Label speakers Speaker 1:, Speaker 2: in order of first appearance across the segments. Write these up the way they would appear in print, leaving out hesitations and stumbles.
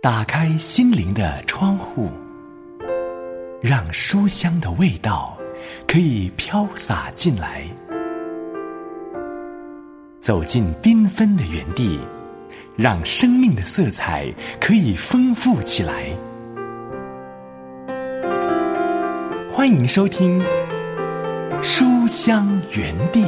Speaker 1: 打开心灵的窗户，让书香的味道可以飘洒进来，走进缤纷的园地，让生命的色彩可以丰富起来。欢迎收听书香园地。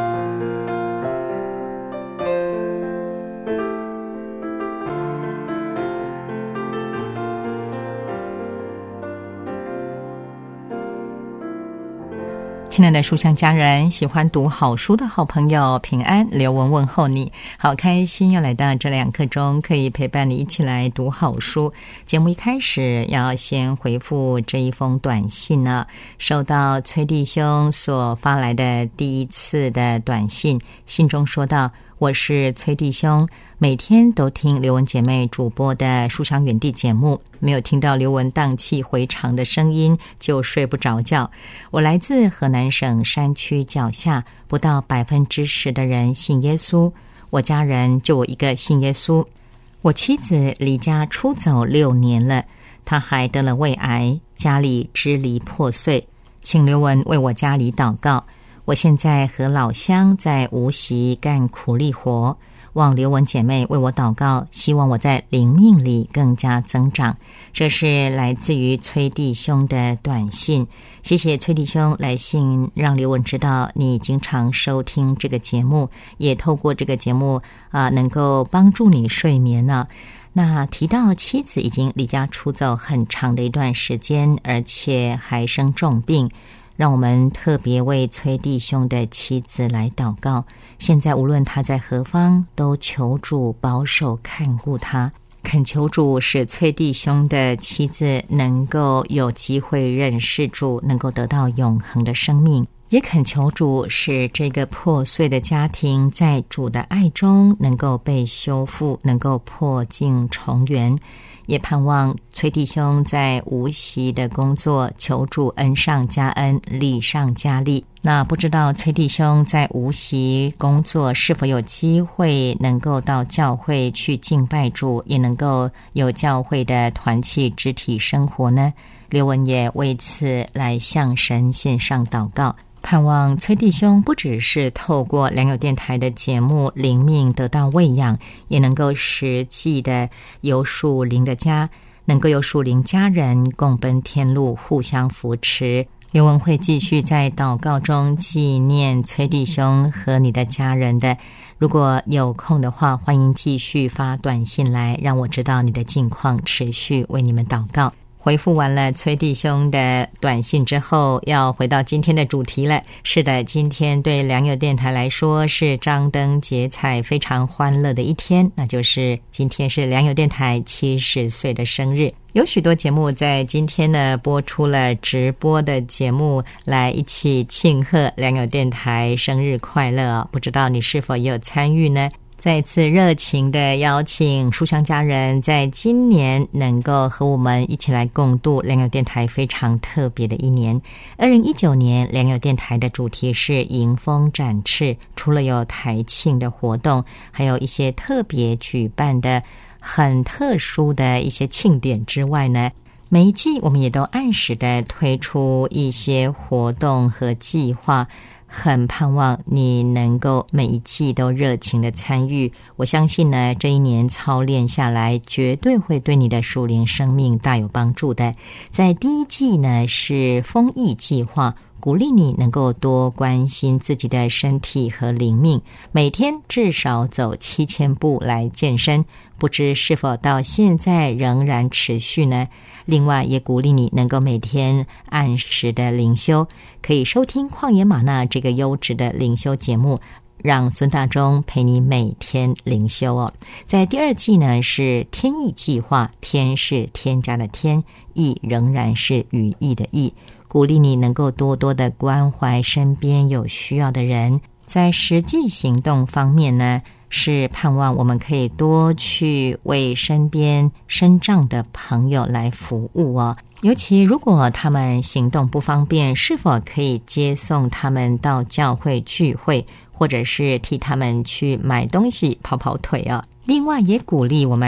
Speaker 2: 亲爱的书香家人，喜欢读好书的好朋友，平安，刘文问候你，好开心又来到这2刻钟，可以陪伴你一起来读好书。节目一开始要先回复这一封短信呢，收到崔弟兄所发来的第一次的短信，信中说道：我是崔弟兄，每天都听刘文姐妹主播的书香园地节目，没有听到刘文荡气回肠的声音就睡不着觉。我来自河南省山区脚下，不到10%的人信耶稣，我家人就我一个信耶稣。我妻子离家出走6年了，她还得了胃癌，家里支离破碎，请刘文为我家里祷告。我现在和老乡在无锡干苦力活，望刘文姐妹为我祷告，希望我在灵命里更加增长。这是来自于崔弟兄的短信，谢谢崔弟兄来信，让刘文知道你经常收听这个节目，也透过这个节目能够帮助你睡眠呢。那提到妻子已经离家出走很长的一段时间，而且还生重病，让我们特别为崔弟兄的妻子来祷告。现在无论他在何方，都求主保守看顾他，恳求主使崔弟兄的妻子能够有机会认识主，能够得到永恒的生命，也恳求主使这个破碎的家庭在主的爱中能够被修复，能够破镜重圆。也盼望崔弟兄在无锡的工作，求主恩上加恩，利上加利。那不知道崔弟兄在无锡工作是否有机会能够到教会去敬拜主，也能够有教会的团契肢体生活呢？刘文也为此来向神献上祷告，盼望崔弟兄不只是透过良友电台的节目灵命得到喂养，也能够实际的有属灵的家，能够有属灵家人共奔天路，互相扶持。刘文会继续在祷告中纪念崔弟兄和你的家人的，如果有空的话，欢迎继续发短信来，让我知道你的近况，持续为你们祷告。回复完了崔弟兄的短信之后，要回到今天的主题了。是的，今天对良友电台来说是张灯结彩非常欢乐的一天，那就是今天是良友电台70岁的生日。有许多节目在今天呢播出了直播的节目，来一起庆贺良友电台生日快乐，不知道你是否也有参与呢？再次热情的邀请书香家人在今年能够和我们一起来共度良友电台非常特别的一年。2019年良友电台的主题是迎风展翅，除了有台庆的活动，还有一些特别举办的很特殊的一些庆典之外呢，每一季我们也都按时的推出一些活动和计划，很盼望你能够每一季都热情的参与。我相信呢，这一年操练下来，绝对会对你的属灵生命大有帮助的。在第一季呢，是丰益计划，鼓励你能够多关心自己的身体和灵命，每天至少走7000步来健身，不知是否到现在仍然持续呢？另外也鼓励你能够每天按时的灵修，可以收听旷野吗哪这个优质的灵修节目，让孙大中陪你每天灵修哦。在第2季呢，是天意计划，天是添加的天，意仍然是语义的意，鼓励你能够多多的关怀身边有需要的人。在实际行动方面呢，是盼望我们可以多去为身边身障的朋友来服务哦。尤其如果他们行动不方便，是否可以接送他们到教会聚会，或者是替他们去买东西跑跑腿哦。另外也鼓励我们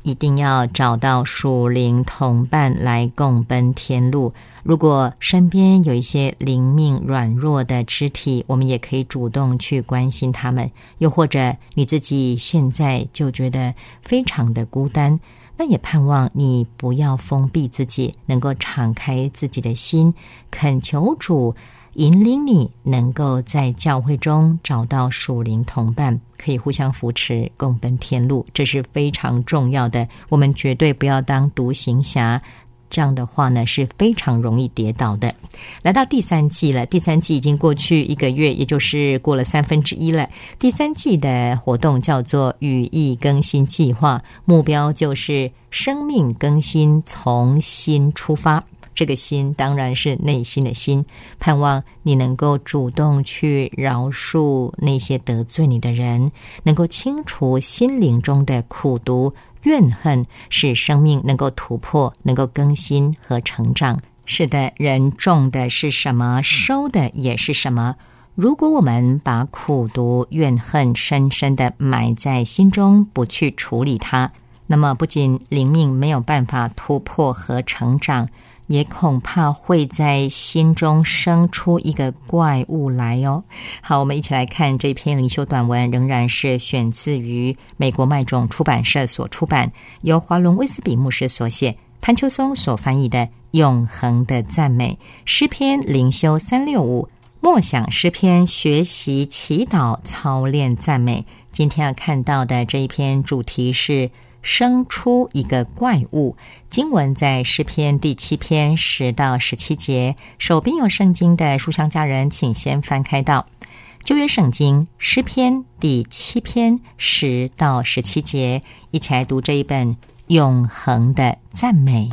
Speaker 2: 一定要找到属灵同伴来共奔天路。如果身边有一些灵命软弱的肢体，我们也可以主动去关心他们。又或者你自己现在就觉得非常的孤单，那也盼望你不要封闭自己，能够敞开自己的心，恳求主引领你能够在教会中找到属灵同伴，可以互相扶持，共奔天路，这是非常重要的。我们绝对不要当独行侠，这样的话呢是非常容易跌倒的。来到第三季了，第三季已经过去1个月，也就是过了1/3了。第三季的活动叫做语义更新计划，目标就是生命更新，从心出发。这个心当然是内心的心，盼望你能够主动去饶恕那些得罪你的人，能够清除心灵中的苦毒怨恨，使生命能够突破，能够更新和成长。是的，人种的是什么，收的也是什么。如果我们把苦毒怨恨深深地埋在心中，不去处理它，那么不仅灵命没有办法突破和成长，也恐怕会在心中生出一个怪物来哦。好，我们一起来看这篇灵修短文，仍然是选自于美国麦种出版社所出版，由华伦威斯比牧师所写，潘秋松所翻译的《永恒的赞美》，诗篇灵修365，默想诗篇，学习祈祷，操练赞美。今天要看到的这一篇主题是生出一个怪物，经文在诗篇第7篇10到17节。手边有圣经的书香家人，请先翻开到旧约圣经诗篇第7篇10到17节，一起来读这一本永恒的赞美。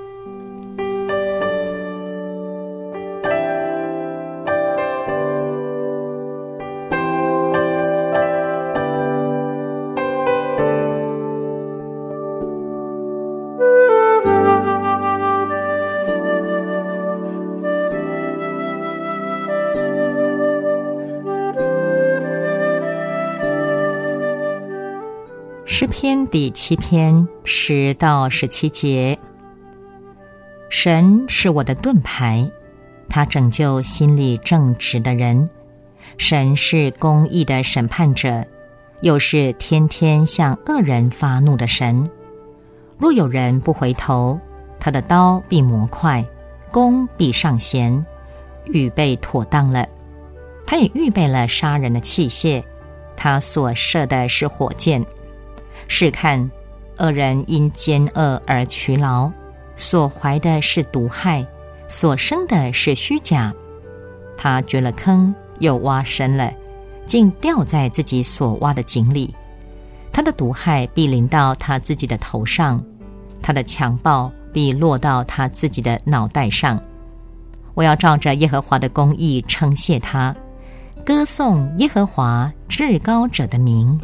Speaker 2: 诗篇第7篇10到17节，神是我的盾牌，他拯救心里正直的人。神是公义的审判者，又是天天向恶人发怒的神。若有人不回头，他的刀必磨快，弓必上弦，预备妥当了。他也预备了杀人的器械，他所射的是火箭。试看，恶人因奸恶而劬劳，所怀的是毒害，所生的是虚假。他掘了坑，又挖深了，竟掉在自己所挖的井里。他的毒害必临到他自己的头上，他的强暴必落到他自己的脑袋上。我要照着耶和华的公义称谢他，歌颂耶和华至高者的名。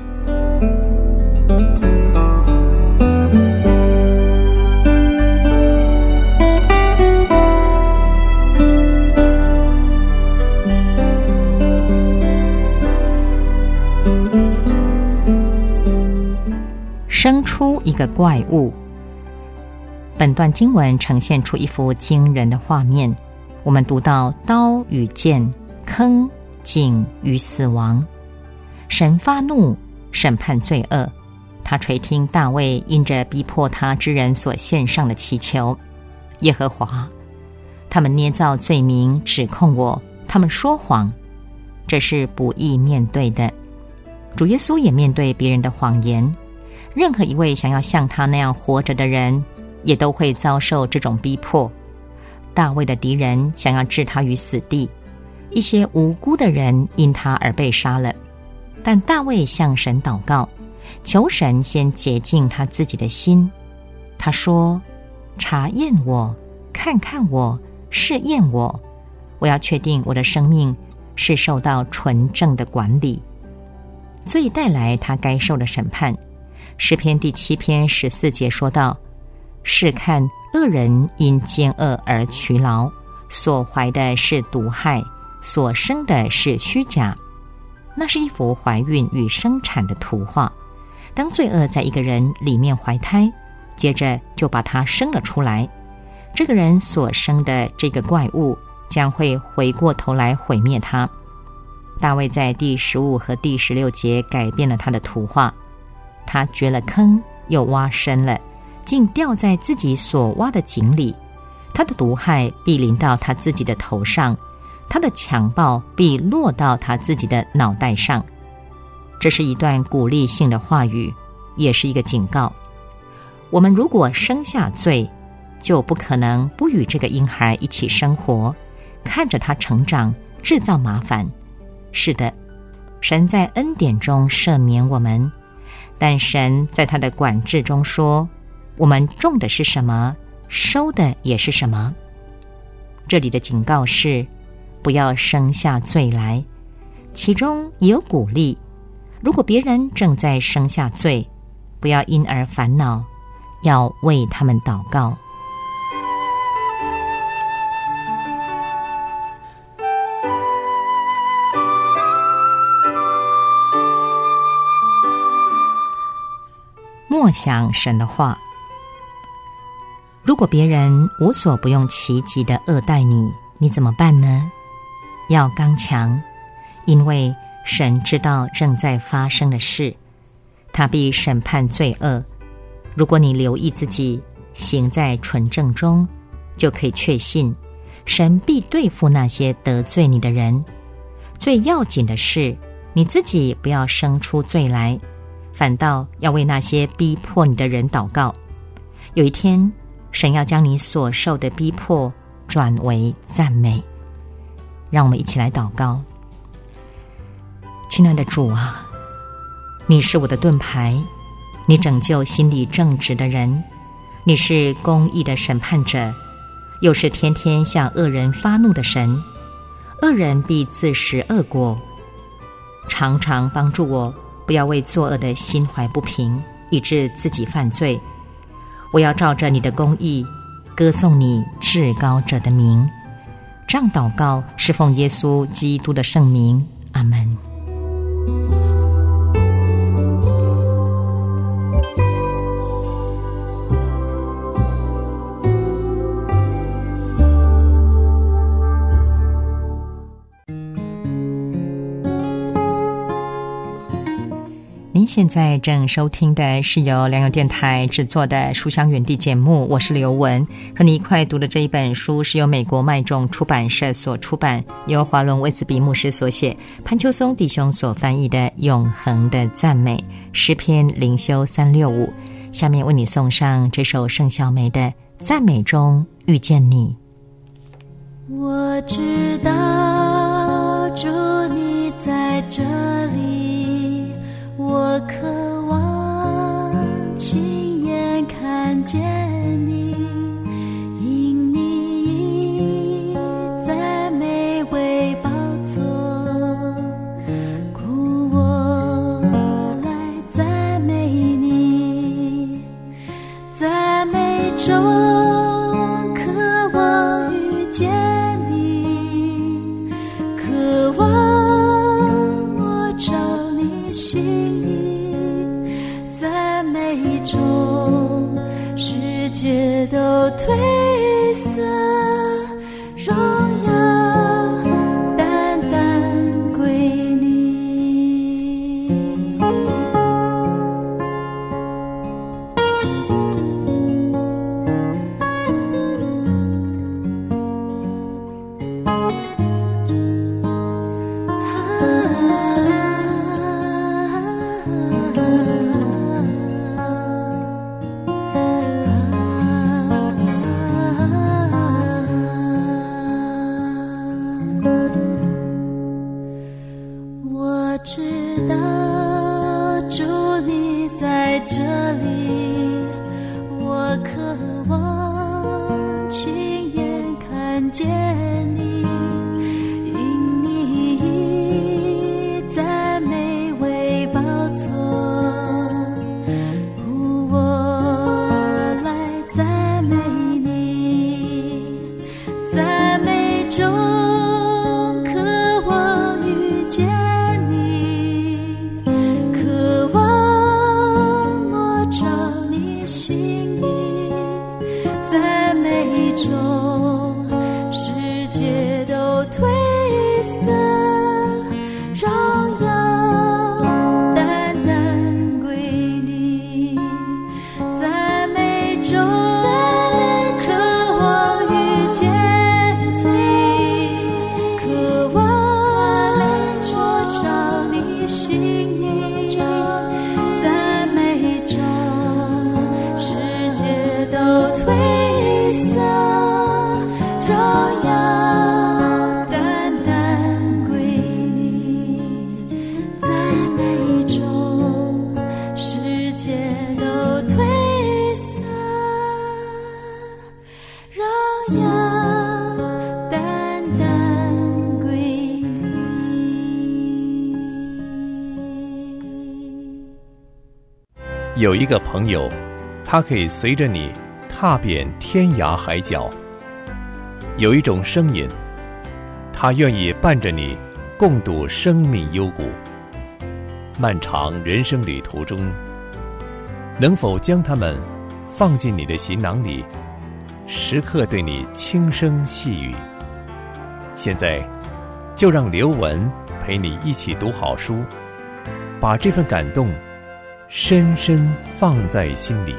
Speaker 2: 生出一个怪物。本段经文呈现出一幅惊人的画面，我们读到刀与剑，坑、井与死亡。神发怒，审判罪恶，他垂听大卫因着逼迫他之人所献上的祈求。耶和华，他们捏造罪名指控我，他们说谎，这是不易面对的。主耶稣也面对别人的谎言，任何一位想要像他那样活着的人，也都会遭受这种逼迫。大卫的敌人想要置他于死地，一些无辜的人因他而被杀了。但大卫向神祷告，求神先洁净他自己的心。他说：查验我，看看我，试验我，我要确定我的生命是受到纯正的管理。罪带来他该受的审判。诗篇第7篇14节说道：试看，恶人因奸恶而劬劳，所怀的是毒害，所生的是虚假。那是一幅怀孕与生产的图画， 当罪恶在一个人里面怀胎，接着就把他生了出来，这个人所生的这个怪物将会回过头来毁灭他。大卫在第15和第16节改变了他的图画，他掘了坑又挖深了，竟掉在自己所挖的井里，他的毒害必临到他自己的头上，他的强暴必落到他自己的脑袋上。这是一段鼓励性的话语，也是一个警告。我们如果生下罪，就不可能不与这个婴孩一起生活，看着他成长，制造麻烦。是的，神在恩典中赦免我们，但神在他的管制中说，我们种的是什么，收的也是什么。这里的警告是，不要生下罪来，其中也有鼓励。如果别人正在生下罪，不要因而烦恼，要为他们祷告。默想神的话。如果别人无所不用其极的恶待你，你怎么办呢？要刚强，因为神知道正在发生的事，他必审判罪恶。如果你留意自己，行在纯正中，就可以确信神必对付那些得罪你的人。最要紧的是，你自己不要生出罪来，反倒要为那些逼迫你的人祷告。有一天，神要将你所受的逼迫转为赞美。让我们一起来祷告。亲爱的主啊，你是我的盾牌，你拯救心里正直的人，你是公义的审判者，又是天天向恶人发怒的神。恶人必自食恶果，常常帮助我不要为作恶的心怀不平，以致自己犯罪。我要照着你的公义歌颂你至高者的名。这样祷告是奉耶稣基督的圣名，阿们。您现在正收听的是由良友电台制作的书香园地节目，我是刘文，和你一块读的这一本书是由美国麦仲出版社所出版，由华伦威斯比牧师所写，潘秋松弟兄所翻译的《永恒的赞美》诗篇灵修365。下面为你送上这首盛小梅的《赞美中遇见你》。
Speaker 3: 我知道主你在这里，我渴望亲眼看见你，因你已在美味宝座，故我来赞美你，赞美中渴望遇见你，渴望我找你心意，赞美中世界都褪色，荣耀单单归你。我知道主你在这里，我渴望亲眼看见你，因你已在美味宝座，故我来赞美你，赞美中渴望遇见你，渴望你心意，在美中世界都褪色，荣耀单单归你，在美中渴望遇见你，渴望我找你心意，在美中世界都褪色，荣耀单单归你，在美中世界都褪色，荣耀单单归你。
Speaker 4: 有一个朋友，他可以随着你踏遍天涯海角；有一种声音，他愿意伴着你共度生命幽谷。漫长人生旅途中，能否将他们放进你的行囊里，时刻对你轻声细语？现在就让刘文陪你一起读好书，把这份感动深深放在心里。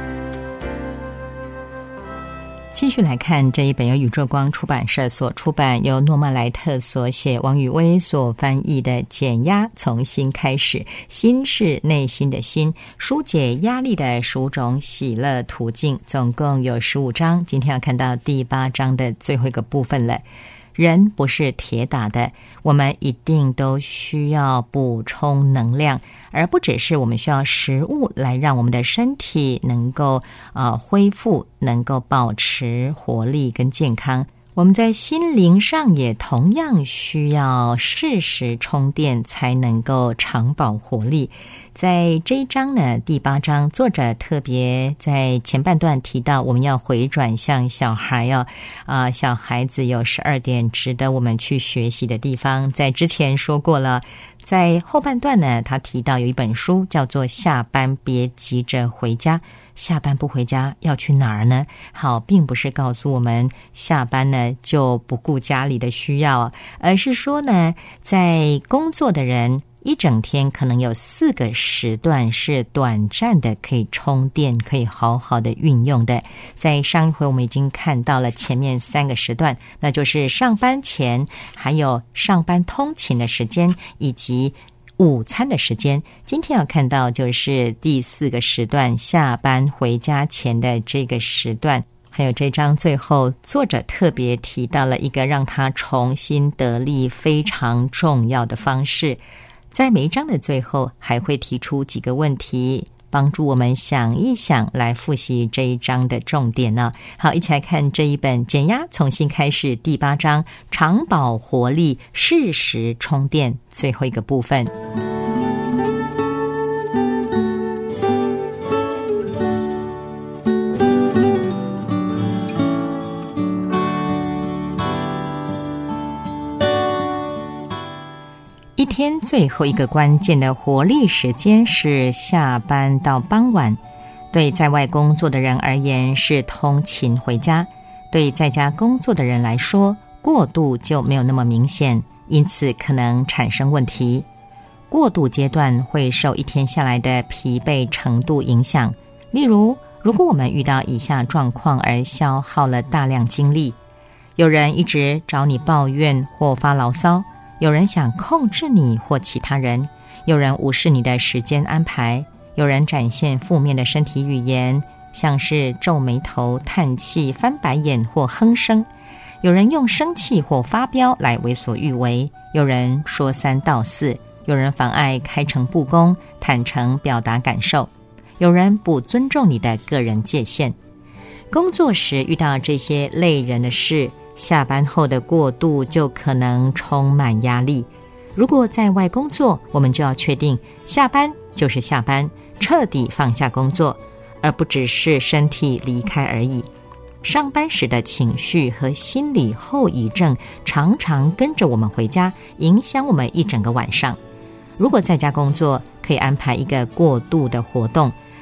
Speaker 2: 继续来看这一本由宇宙光出版社所出版，由诺曼莱特所写，王宇威所翻译的《减压从心开始》，心是内心的心，疏解压力的15种喜乐途径，总共有15章。今天要看到第8章的最后一个部分了。人不是铁打的，我们一定都需要补充能量，而不只是我们需要食物来让我们的身体能够恢复，能够保持活力跟健康。我们在心灵上也同样需要适时充电，才能够长保活力。在这一章呢，第8章，作者特别在前半段提到，我们要回转向小孩小孩子有12点值得我们去学习的地方。在之前说过了，在后半段呢，他提到有一本书叫做《下班别急着回家》。下班不回家要去哪儿呢？好，并不是告诉我们下班呢就不顾家里的需要，而是说呢，在工作的人一整天可能有4个时段是短暂的可以充电，可以好好的运用的。在上一回我们已经看到了前面3个时段，那就是上班前，还有上班通勤的时间，以及午餐的时间。今天要看到就是第4个时段，下班回家前的这个时段。还有这章最后，作者特别提到了一个让他重新得力非常重要的方式。在每一章的最后还会提出几个问题，帮助我们想一想，来复习这一章的重点呢。好，一起来看这一本《减压从心开始》第8章，长保活力，适时充电，最后一个部分。一天最后一个关键的活力时间是下班到傍晚，对在外工作的人而言是通勤回家，对在家工作的人来说，过渡就没有那么明显，因此可能产生问题。过渡阶段会受一天下来的疲惫程度影响，例如，如果我们遇到以下状况而消耗了大量精力，有人一直找你抱怨或发牢骚，有人想控制你或其他人，有人无视你的时间安排，有人展现负面的身体语言，像是皱眉头、叹气、翻白眼或哼声，有人用生气或发飙来为所欲为，有人说3道4，有人妨碍开诚布公、坦诚表达感受，有人不尊重你的个人界限。工作时遇到这些累人的事，下班后的过渡就可能充满压力。如果在外工作，我们就要确定下班就是下班，彻底放下工作，而不只是身体离开而已。上班时的情绪和心理后遗症常常跟着我们回家，影响我们一整个晚上。如果在家工作，可以安排一个过渡的活动，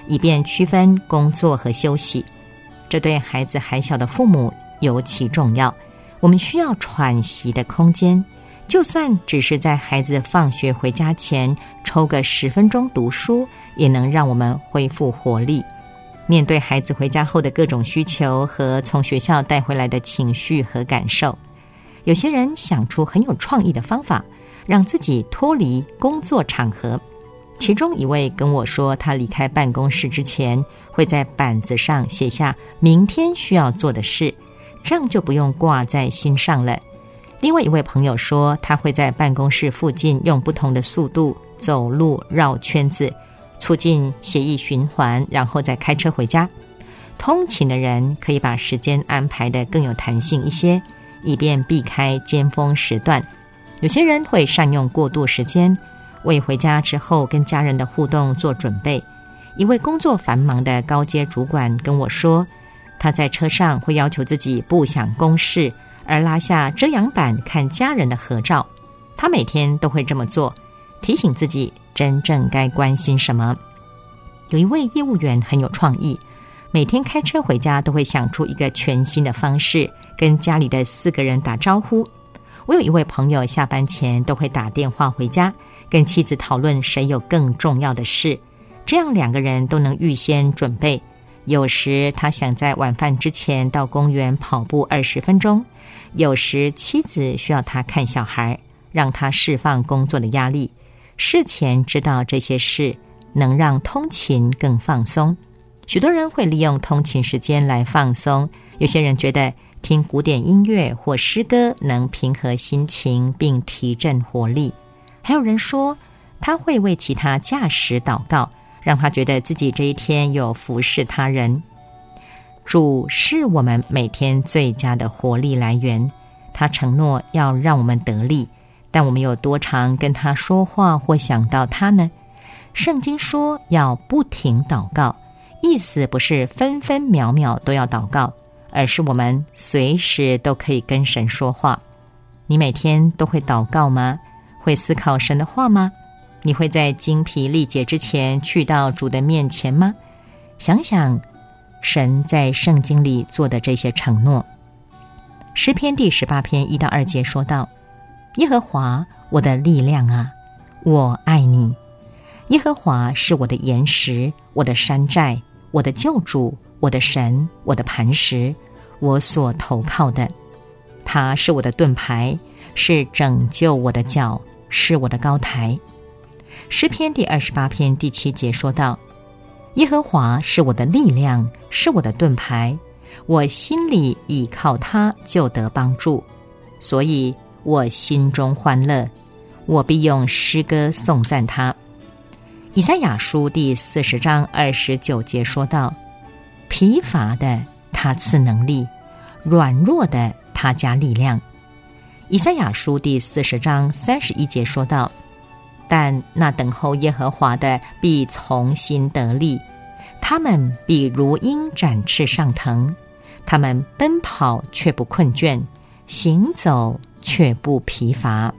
Speaker 2: 以便区分工作和休息。这对孩子还小的父母尤其重要。我们需要喘息的空间，就算只是在孩子放学回家前抽个10分钟读书，也能让我们恢复活力。面对孩子回家后的各种需求和从学校带回来的情绪和感受，有些人想出很有创意的方法，让自己脱离工作场合。其中一位跟我说，他离开办公室之前，会在板子上写下明天需要做的事，这样就不用挂在心上了。另外一位朋友说，他会在办公室附近用不同的速度走路绕圈子，促进血液循环，然后再开车回家。通勤的人可以把时间安排得更有弹性一些，以便避开尖峰时段。有些人会善用过渡时间，为回家之后跟家人的互动做准备。一位工作繁忙的高阶主管跟我说，他在车上会要求自己不想公事，而拉下遮阳板看家人的合照。他每天都会这么做，提醒自己真正该关心什么。有一位业务员很有创意，每天开车回家都会想出一个全新的方式跟家里的4个人打招呼。我有一位朋友下班前都会打电话回家，跟妻子讨论谁有更重要的事，这样2个人都能预先准备。有时他想在晚饭之前到公园跑步20分钟，有时妻子需要他看小孩，让他释放工作的压力。事前知道这些事，能让通勤更放松。许多人会利用通勤时间来放松，有些人觉得听古典音乐或诗歌能平和心情并提振活力。还有人说，他会为其他驾驶祷告，让他觉得自己这一天有服侍他人。主是我们每天最佳的活力来源，他承诺要让我们得力，但我们有多常跟他说话或想到他呢？圣经说要不停祷告，意思不是分分秒秒都要祷告，而是我们随时都可以跟神说话。你每天都会祷告吗？会思考神的话吗？你会在精疲力竭之前去到主的面前吗？想想神在圣经里做的这些承诺。诗篇第18篇1到2节说道，耶和华我的力量啊，我爱你。耶和华是我的岩石，我的山寨，我的救主，我的神，我的磐石，我所投靠的。他是我的盾牌，是拯救我的脚，是我的高台。诗篇第28篇第7节说道，耶和华是我的力量，是我的盾牌，我心里倚靠他就得帮助，所以我心中欢乐，我必用诗歌颂赞他。以赛亚书第40章29节说道，疲乏的他赐能力，软弱的他加力量。以赛亚书第40章31节说道，但那等候耶和华的必从心得力，他们必如鹰展翅上腾，他们奔跑却不困倦，行走却不疲乏。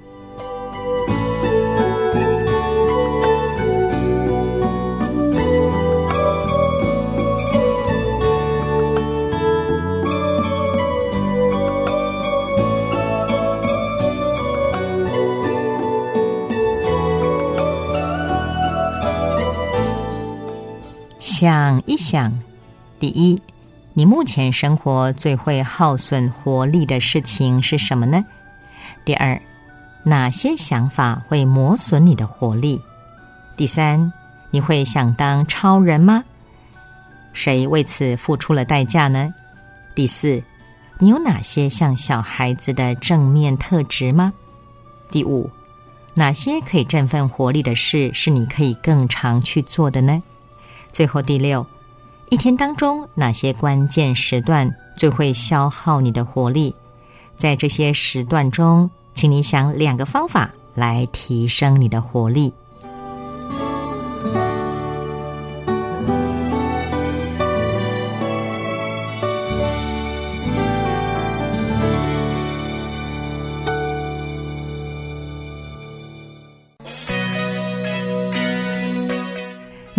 Speaker 2: 想一想，第一，你目前生活最会耗损活力的事情是什么呢？第二，哪些想法会磨损你的活力？第三，你会想当超人吗？谁为此付出了代价呢？第四，你有哪些像小孩子的正面特质吗？第五，哪些可以振奋活力的事是你可以更常去做的呢？最后第六，一天当中哪些关键时段最会消耗你的活力？在这些时段中，请你想2个方法来提升你的活力。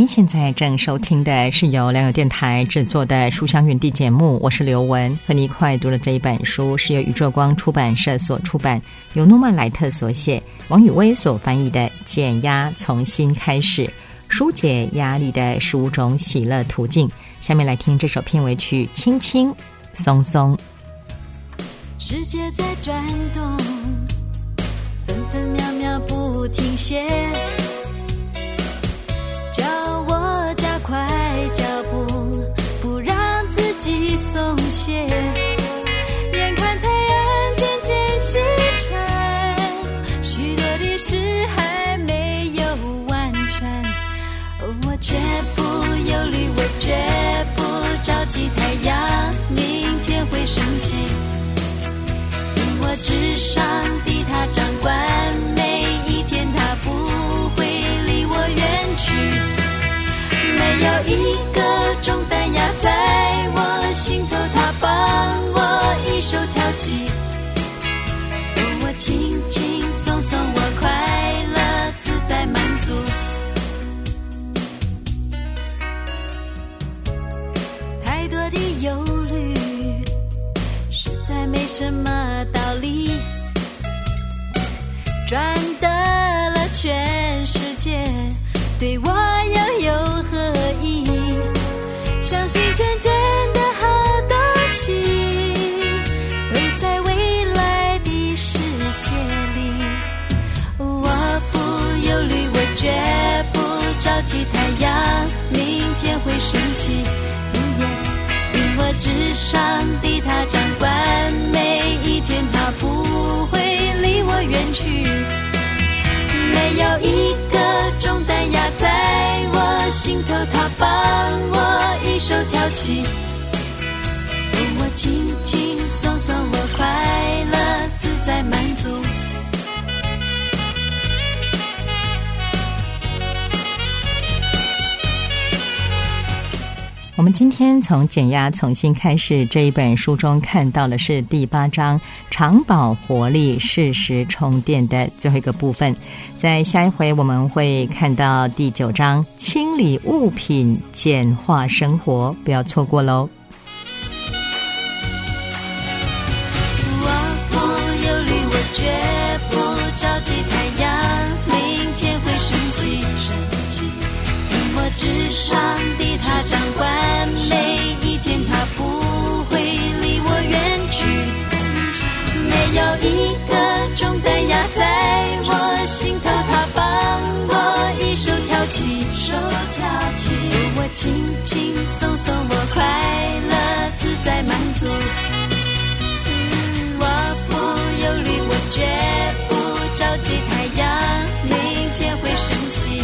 Speaker 2: 您现在正收听的是由良友电台制作的书香园地节目，我是刘雯，和你一块读的这一本书是由宇宙光出版社所出版，由诺曼莱特所写，王宇威所翻译的《减压从新开始》，疏解压力的15种喜乐途径。下面来听这首片尾曲《轻轻松松》。
Speaker 3: 世界在转动，分分秒秒不停歇，叫我加快脚步，不让自己松懈。眼看太阳渐渐西沉，许多的事还没有完成，我绝不忧虑，我绝不着急，太阳明天会升起，因我至上帝他掌管每一天，他不会离我远去，没有一个重担压在我心头，他帮我一手挑起，我轻轻松松，我快乐自在满足。太多的忧虑实在没什么道理，赚得了全世界，对我又有何意？相信真正的好东西都在未来的世界里，我不忧虑，我绝不着急，太阳明天会升起，因我至上帝他掌管每一天，他不会离我远去，没有一个重担压在我心头，他帮我一手挑起，我轻轻松松，我快乐自在满足。
Speaker 2: 我们今天从减压从新开始这一本书中看到的是第8章长保活力适时充电的最后一个部分，在下一回我们会看到第9章清理物品简化生活，不要错过咯。
Speaker 3: 我不忧虑，我绝不着急，太阳明天会升起，因我至上帝他掌管每一天，他不会离我远去，没有一个重担压在我心头，他帮我一手挑起，我轻轻松松，我快乐自在满足，我不忧虑，我绝不着急，太阳明天会升起。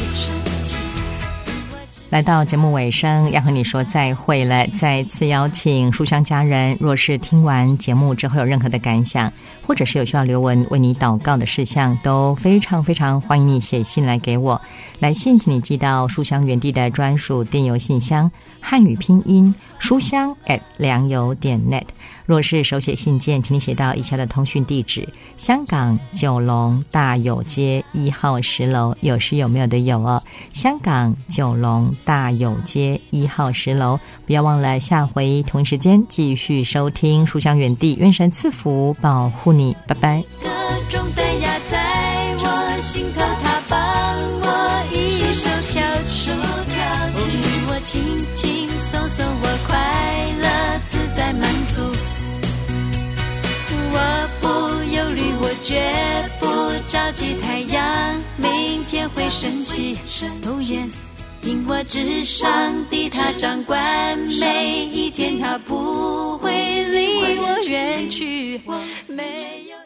Speaker 2: 来到节目尾声，要和你说再会了。再次邀请书香家人，若是听完节目之后有任何的感想，或者是有需要刘雯为你祷告的事项，都非常非常欢迎你写信来给我。来信请你寄到书香园地的专属电邮信箱，汉语拼音书香良友.net。若是手写信件，请你写到以下的通讯地址：香港九龙大有街1号10楼，有时有没有的有哦。香港九龙大有街1号10楼，不要忘了下回同一时间继续收听书香园地，愿神赐福保护你，拜拜。
Speaker 3: 各重担压在我心头，他帮我一手挑起，我轻轻松松，我快乐自在满足，我不忧虑，我绝不着急，太阳明天会升起，因我至上帝他掌管每一天，他不会离我远去，没有